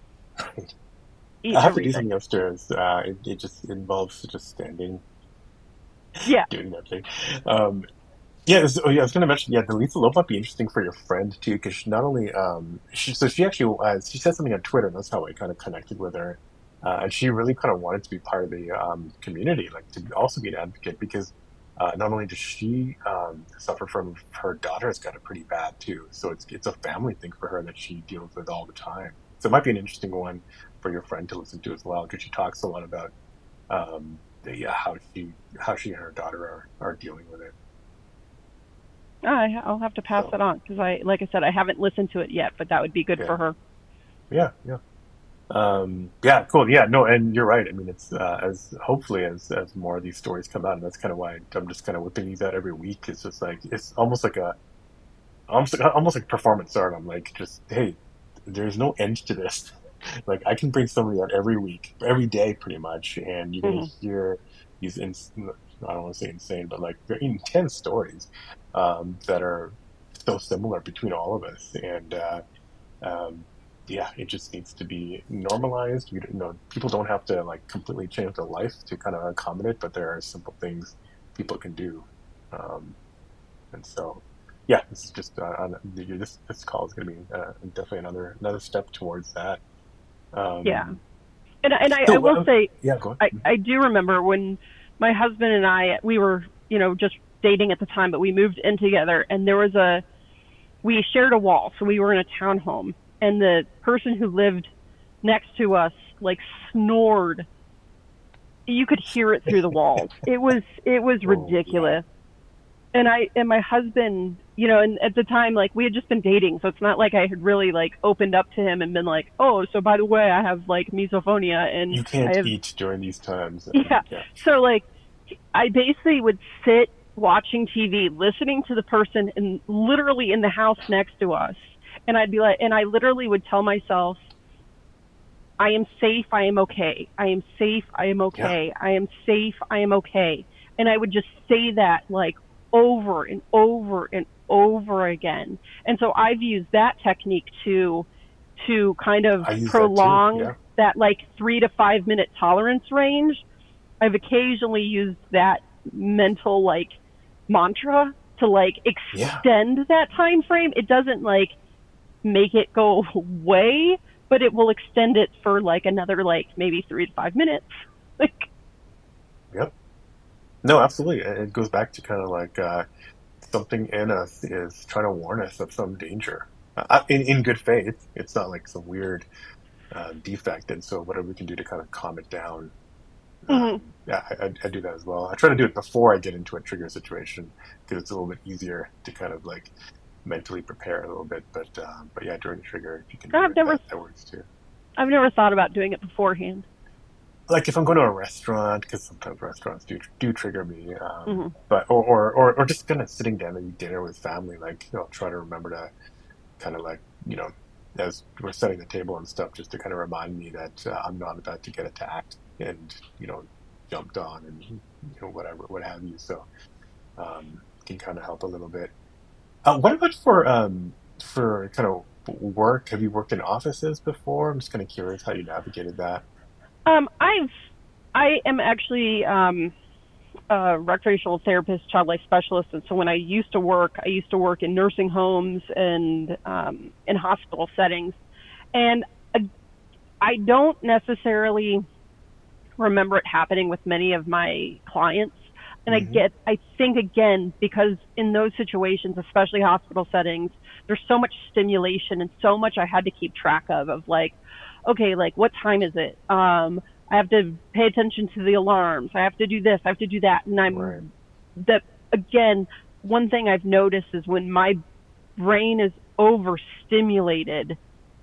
eat I have to do everything. something upstairs. Uh, it, it just involves just standing, Yeah. doing nothing. Um, yeah, this, oh, yeah, I was going to mention, yeah, the lethal low might be interesting for your friend too, because she not only, um, she, so she actually, uh, she said something on Twitter, and that's how I kind of connected with her. Uh, and she really kind of wanted to be part of the um, community, like to also be an advocate, because uh, not only does she um, suffer from, her daughter's got it pretty bad too. So it's it's a family thing for her that she deals with all the time. So it might be an interesting one for your friend to listen to as well, because she talks a lot about um, the, yeah, how she how she and her daughter are, are dealing with it. I, I'll have to pass So that on because I, like I said, I haven't listened to it yet, but that would be good for yeah, her. yeah, yeah. Um, yeah, cool. Yeah, no, and you're right. I mean, it's uh, as hopefully as as more of these stories come out, and that's kind of why I'm just kind of whipping these out every week. It's just like it's almost like a almost like, almost like performance art. I'm like, just hey, there's no end to this. Like I can bring somebody out every week, every day, pretty much, and you're gonna Hmm. hear these. Ins- I don't want to say insane, but like very intense stories um, that are so similar between all of us, and. Uh, um, yeah, it just needs to be normalized. You know, people don't have to like completely change their life to kind of accommodate, but there are simple things people can do. Um, and so, yeah, this is just uh, on, this this call is going to be uh, definitely another another step towards that. Yeah. Um, And and I, I so, will um, say, yeah, go on. I I do remember when my husband and I, we were, you know, just dating at the time, but we moved in together, and there was a, we shared a wall, so we were in a townhome, and the person who lived next to us like snored. You could hear it through the walls. It was it was Oh, yeah, ridiculous. And I and my husband, you know, and at the time, like, we had just been dating, so it's not like I had really like opened up to him and been like, oh, so by the way, I have like misophonia and you I can't have, eat during these times. yeah. And, yeah, So like, I basically would sit watching T V, listening to the person and literally in the house next to us, and I'd be like, and I literally would tell myself, I am safe, I am okay. I am safe, I am yeah, okay. I am safe, I am okay. And I would just say that like over and over and over again. And so I've used that technique to to kind of I use that too. prolong Yeah, that like three to five minute tolerance range. I've occasionally used that mental like mantra to like yeah, extend that time frame. It doesn't like make it go away, but it will extend it for like another like maybe three to five minutes. Like, Yep. No, absolutely. It it goes back to kind of like uh, something in us is trying to warn us of some danger. Uh, in in good faith. It's not like some weird uh, defect, and so whatever we can do to kind of calm it down. mhm. Um, yeah, I, I, I do that as well. I try to do it before I get into a trigger situation because it's a little bit easier to kind of like mentally prepare a little bit. But um, but yeah, during the trigger, if you can do I've it, never that that works too. I've never thought about doing it beforehand. Like if I'm going to a restaurant, because sometimes restaurants do do trigger me. Um, Hmm. but or, or or or just kind of sitting down to eat dinner with family, like you know, try to remember to kind of like you know, as we're setting the table and stuff, just to kind of remind me that uh, I'm not about to get attacked and you know jumped on and you know whatever what have you. So um, can kind of help a little bit. Uh, what about for um for kind of work? Have you worked in offices before? I'm just kind of curious how you navigated that. Um, I've I am actually um, a recreational therapist, child life specialist, and so when I used to work, I used to work in nursing homes and um, in hospital settings, and I, I don't necessarily remember it happening with many of my clients. And I Hmm. get, I think again, because in those situations, especially hospital settings, there's so much stimulation and so much I had to keep track of, of like, okay, like what time is it? Um, I have to pay attention to the alarms. I have to do this. I have to do that. And Right. I'm, that again, one thing I've noticed is when my brain is overstimulated,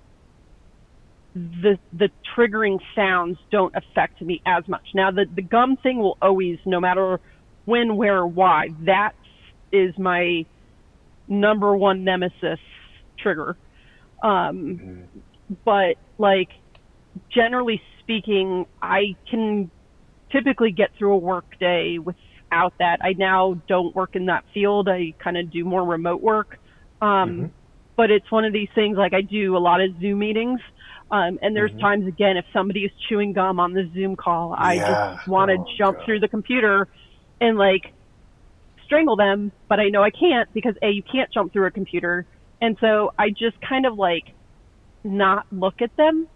the the triggering sounds don't affect me as much. Now the the gum thing will always, no matter when, where, or why, that is my number one nemesis trigger. Um, Mm. but like generally speaking, I can typically get through a work day without that. I now don't work in that field. I kind of do more remote work. Hmm. Um, but it's one of these things like I do a lot of Zoom meetings. Um, and there's Hmm. times again, if somebody is chewing gum on the Zoom call, I just Yeah. want to Oh jump through God. the computer and like strangle them. But I know I can't because A, you can't jump through a computer. And so I just kind of like not look at them.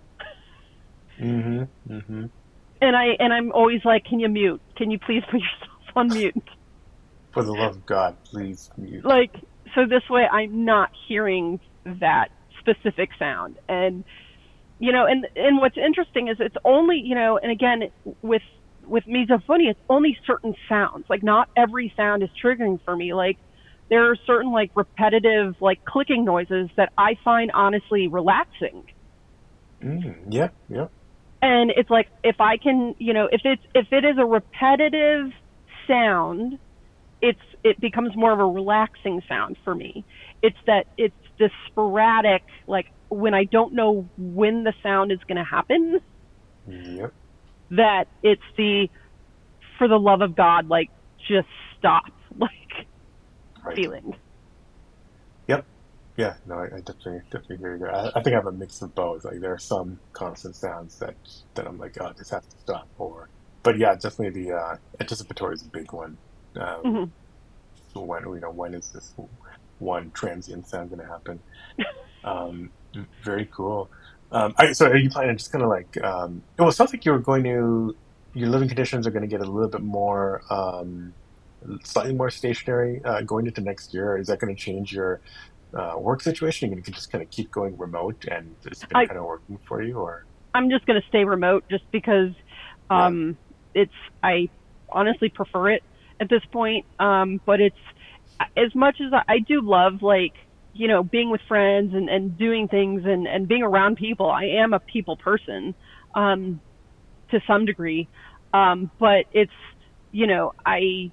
Hmm. Hmm. And I, and I'm always like, can you mute? Can you please put yourself on mute? For the love of God, please mute. Like, so this way I'm not hearing that specific sound. And you know, and and what's interesting is it's only, you know, and again with with misophonia, it's only certain sounds. Like not every sound is triggering for me. Like there are certain like repetitive like clicking noises that I find honestly relaxing. Mm. Yep. Yep. And it's like if I can, you know, if it's if it is a repetitive sound, it's it becomes more of a relaxing sound for me. It's that it's this sporadic, like when I don't know when the sound is going to happen, Yep. that it's the for the love of God, like just stop, like Right. feeling. Yep. Yeah. No, I, I definitely definitely hear you there. I, I think I have a mix of both. Like there are some constant sounds that that I'm like, oh, this has to stop. Or, but yeah, definitely the uh, anticipatory is a big one. Um, Mm-hmm. so when you know when is this one transient sound going to happen? Um, very cool. Um, I, so are you planning just kind of like, um, well, it sounds like you're going to, your living conditions are going to get a little bit more, um, slightly more stationary, uh, going into next year. Is that going to change your, uh, work situation? You can just kind of keep going remote and it's been I kind of working for you or, I'm just going to stay remote just because yeah. um, it's I honestly prefer it at this point. Um, but it's as much as I, I do love like you know being with friends and, and doing things and, and being around people. I am a people person um, to some degree, um, but it's you know I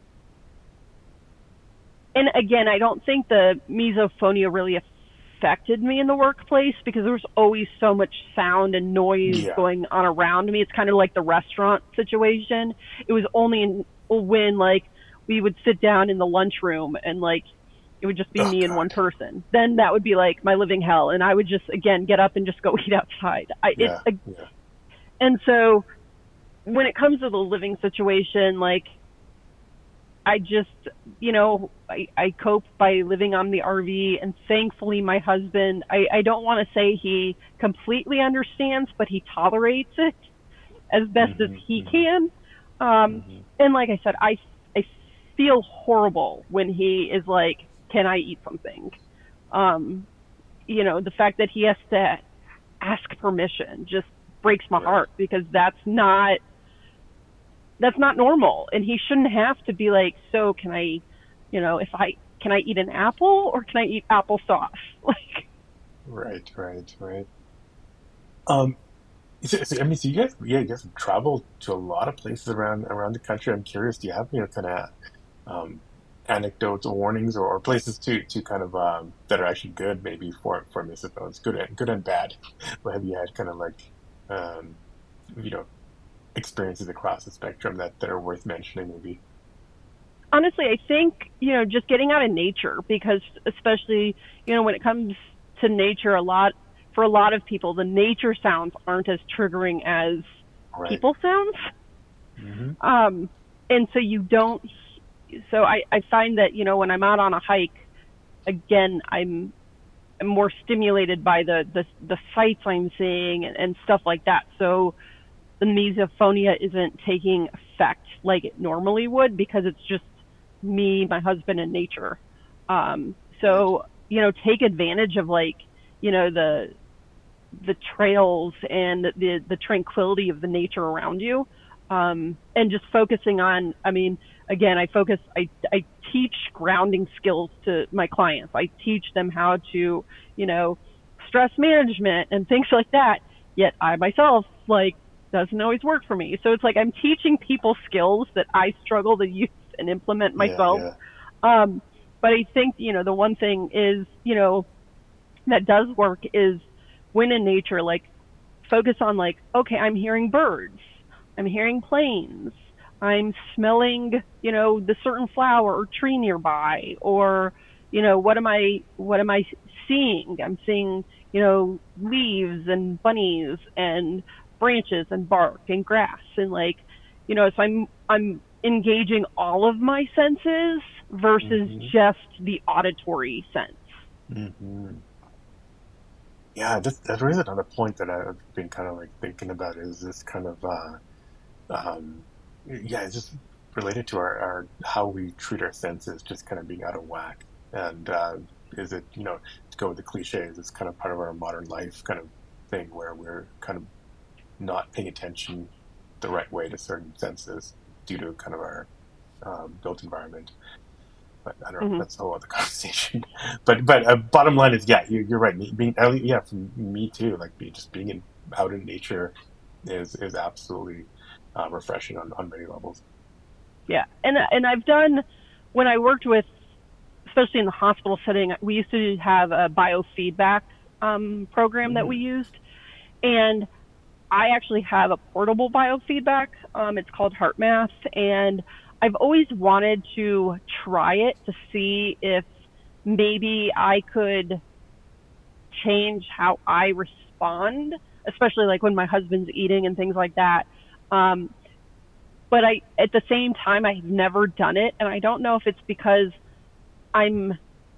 and again, I don't think the misophonia really affected me in the workplace because there was always so much sound and noise Yeah. going on around me. It's kind of like the restaurant situation. It was only in, when like we would sit down in the lunchroom and like it would just be Oh me and one God. person. Then that would be like my living hell, and I would just again get up and just go eat outside. I it Yeah. Yeah. and so when it comes to the living situation, like I just, you know, I, I cope by living on the R V, and thankfully my husband, I, I don't want to say he completely understands, but he tolerates it as best as Mm-hmm. he Mm-hmm. can. Um, Mm-hmm. and like I said, I, I feel horrible when he is like, can I eat something? Um, you know, the fact that he has to ask permission just breaks my Right. heart, because that's not, that's not normal. And he shouldn't have to be like, so can I, you know, if I, can I eat an apple or can I eat applesauce? Like, Right. Right. Right. Um, so, so, I mean, so you guys, yeah, you guys have traveled to a lot of places around around the country. I'm curious, do you have, you know, kind of um, anecdotes or warnings, or, or places to to kind of um, that are actually good, maybe for for misophones, good and good and bad. But have you had kind of like um, you know experiences across the spectrum that that are worth mentioning, maybe? honestly, I think, you know, just getting out in nature, because especially, you know, when it comes to nature, a lot, for a lot of people, the nature sounds aren't as triggering as Right. people sounds. Mm-hmm. Um, and so you don't, so I, I find that, you know, when I'm out on a hike, again, I'm, I'm more stimulated by the, the, the sights I'm seeing, and, and stuff like that. So the misophonia isn't taking effect like it normally would, because it's just me, my husband, and nature. Um, Right. so, you know, take advantage of, like, you know, the the trails and the the tranquility of the nature around you, um, and just focusing on. I mean, again, I focus. I I teach grounding skills to my clients. I teach them how to, you know, stress management and things like that. Yet I myself, like, doesn't always work for me. So it's like I'm teaching people skills that I struggle to use and implement Yeah. myself. Yeah. Um, but I think, you know, the one thing is, you know, that does work is when in nature, like, focus on, like, okay, I'm hearing birds, I'm hearing planes, I'm smelling, you know, the certain flower or tree nearby, or, you know, what am I what am I seeing? I'm seeing, you know, leaves and bunnies and branches and bark and grass, and, like, you know, so I'm I'm engaging all of my senses versus Mm-hmm. just the auditory sense. Mm-hmm. Yeah, that that raises another point that I've been kind of like thinking about, is this kind of uh um yeah, it's just related to our, our how we treat our senses just kind of being out of whack. And uh is it, you know, to go with the cliches, it's kind of part of our modern life kind of thing where we're kind of not paying attention the right way to certain senses due to kind of our um, built environment. But I don't know. Hmm. That's a whole other conversation. but but uh, bottom line is, yeah, you, you're right. Me, being yeah, for me too. Like be, just being in, out in nature is is absolutely uh, refreshing on on many levels. Yeah, and and I've done, when I worked with, especially in the hospital setting, we used to have a biofeedback um, program that we Mm, used, and I actually have a portable biofeedback. Um, it's called HeartMath, and I've always wanted to try it to see if maybe I could change how I respond, especially like when my husband's eating and things like that. Um, but I, at the same time, I've never done it, and I don't know if it's because I'm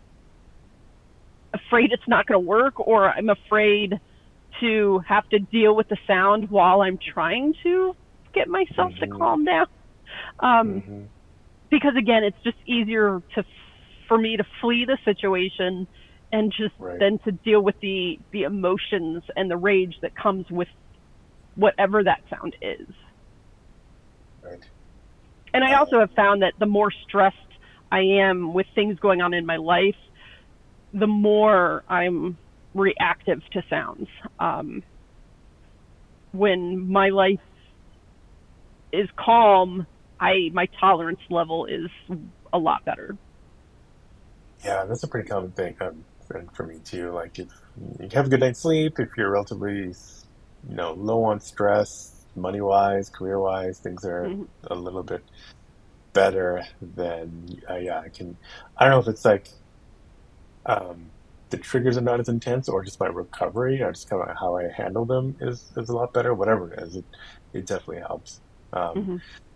afraid it's not going to work, or I'm afraid to have to deal with the sound while I'm trying to get myself to mm-hmm, calm down. Um, mm-hmm. because again, it's just easier to for me to flee the situation and just Right, then to deal with the the emotions and the rage that comes with whatever that sound is. right. And I also have Um, found that the more stressed I am with things going on in my life, the more I'm reactive to sounds. Um, when my life is calm, I my tolerance level is a lot better. yeah, that's a pretty common thing, um, and for me too. Like if you have a good night's sleep, if you're relatively, you know, low on stress, money wise, career wise, things are Mm-hmm. a little bit better, then uh, yeah, I can. I don't know if it's like um, the triggers are not as intense, or just my recovery, or just kind of how I handle them is is a lot better. Whatever it is, it it definitely helps. Um, Mm-hmm.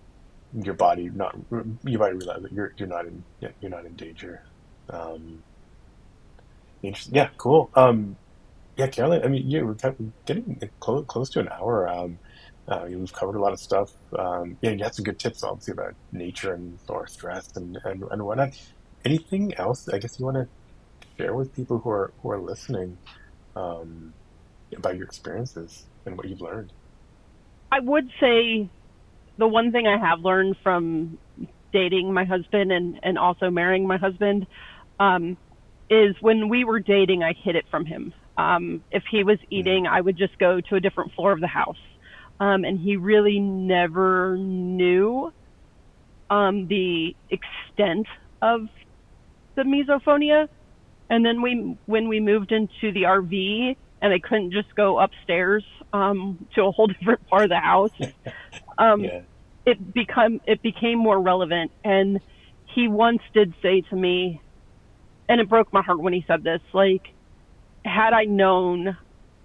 your body not your body realize that you're you're not in yeah, you're not in danger. Um, interesting. Yeah, cool. Um, yeah, Carolyn. I mean, yeah, we're kind of getting close close to an hour. Um, uh, we've covered a lot of stuff. Um, yeah, you had some good tips, obviously, about nature and or stress and and and whatnot. Anything else? I guess you want to share with people who are who are listening um, about your experiences and what you've learned. I would say the one thing I have learned from dating my husband and and also marrying my husband um is when we were dating I hid it from him. Um if he was Mm, eating, I would just go to a different floor of the house. Um and he really never knew um the extent of the misophonia. And then we when we moved into the R V and I couldn't just go upstairs um to a whole different part of the house, um yeah. it become it became more relevant. And he once did say to me, and it broke my heart when he said this, like, had I known,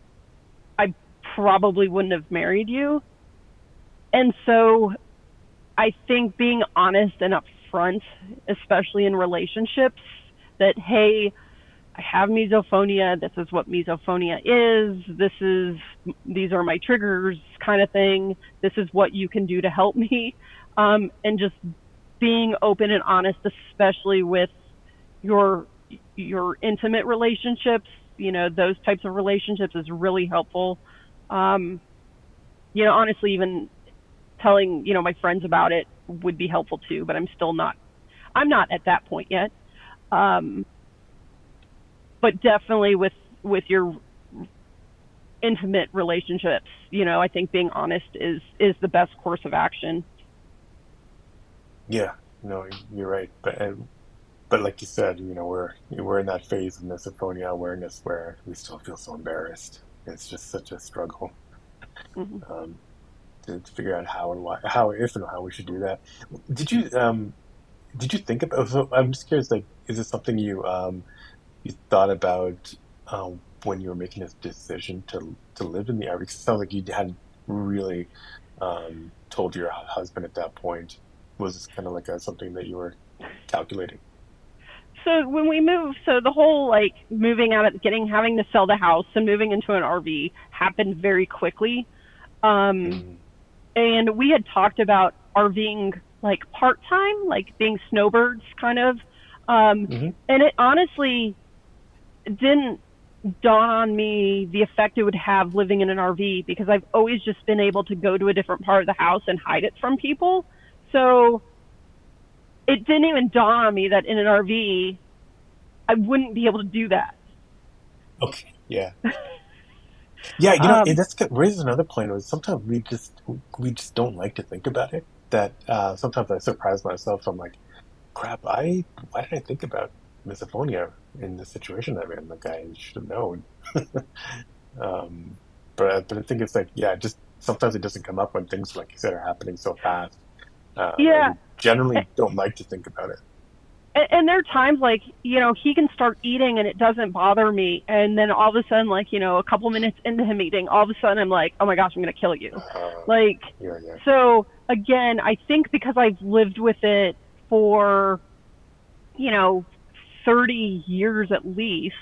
I probably wouldn't have married you. And so I think being honest and upfront, especially in relationships, that hey, I have misophonia, this is what misophonia is, this is these are my triggers, kind of thing, this is what you can do to help me. Um and just being open and honest, especially with your your intimate relationships, you know, those types of relationships is really helpful. Um, you know, honestly, even telling, you know, my friends about it would be helpful too, but I'm still not I'm not at that point yet. Um, but definitely with with your intimate relationships, you know, I think being honest is is the best course of action. Yeah, no, you're right. But and, but like you said, you know, we're we're in that phase of misophonia awareness where we still feel so embarrassed. It's just such a struggle Mm-hmm. um, to, to figure out how and why, how if and how we should do that. Did you um did you think about? So I'm just curious. Like, is it something you um you thought about um when you were making this decision to to live in the R V? 'Cause it sounds like you hadn't really um told your hu- husband at that point. Was this kind of like a, something that you were calculating? So when we moved, so the whole like moving out of getting having to sell the house and moving into an R V happened very quickly. Um, Mm, and we had talked about RVing like part time, like being snowbirds kind of. Um, hmm and it honestly didn't dawn on me the effect it would have living in an R V because I've always just been able to go to a different part of the house and hide it from people. So it didn't even dawn on me that in an R V I wouldn't be able to do that. Okay. Yeah. Yeah. You know, it, Um, that's got- raises another point. Was sometimes we just we just don't like to think about it. That uh, sometimes I surprise myself. I'm like, crap. I why did I think about misophonia in the situation I'm in? Like I should have known. Um, but but I think it's like yeah, just sometimes it doesn't come up when things like you said are happening so fast. Um, and yeah, we generally don't like to think about it. and, and there are times like you know he can start eating and it doesn't bother me, and then all of a sudden, like you know, a couple minutes into him eating, all of a sudden I'm like, oh my gosh, I'm gonna kill you. Uh, Like, yeah, yeah, so again, I think because I've lived with it for you know thirty years at least,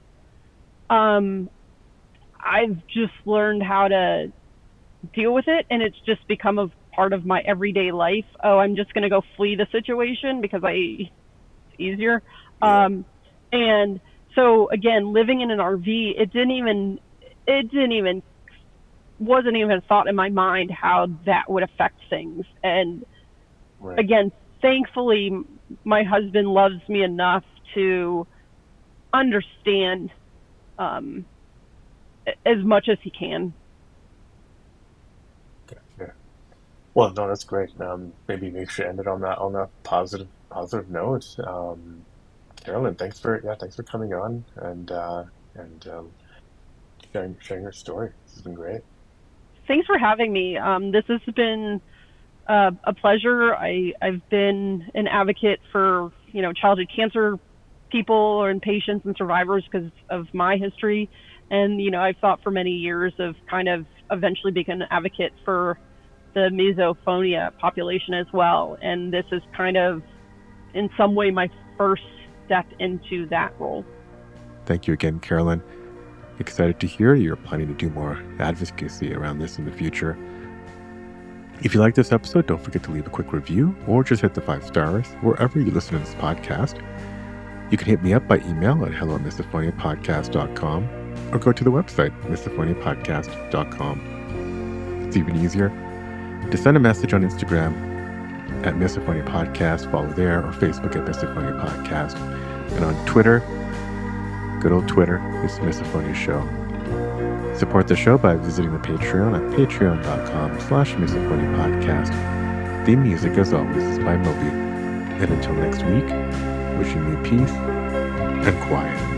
um, I've just learned how to deal with it, and it's just become a part of my everyday life. Oh, I'm just gonna go flee the situation because I easier. yeah. Um, and so again, living in an R V, it didn't even, it didn't even, wasn't even a thought in my mind how that would affect things. And Right. again, thankfully, my husband loves me enough to understand um, as much as he can. Gotcha. Well, no, that's great. Um, maybe we should end it on that on a positive positive note. Um, Carolyn, thanks for yeah, thanks for coming on and uh, and um, sharing sharing your story. This has been great. Thanks for having me. Um, this has been uh, a pleasure. I, I've been an advocate for you know childhood cancer people and patients and survivors because of my history, and you know I've thought for many years of kind of eventually being an advocate for the misophonia population as well. And this is kind of, in some way, my first step into that role. Thank you again, Carolyn. Excited to hear you're planning to do more advocacy around this in the future. If you like this episode, don't forget to leave a quick review or just hit the five stars wherever you listen to this podcast. You can hit me up by email at hello at misophonia podcast dot com or go to the website, misophonia podcast dot com. It's even easier to send a message on Instagram at Misophonia Podcast, follow there, or Facebook at Misophonia Podcast. And on Twitter, good old Twitter, is Misophonia Show. Support the show by visiting the Patreon at patreon dot com slash Misophonia Podcast. Theme music, as always, is by Moby. And until next week, wishing you peace and quiet.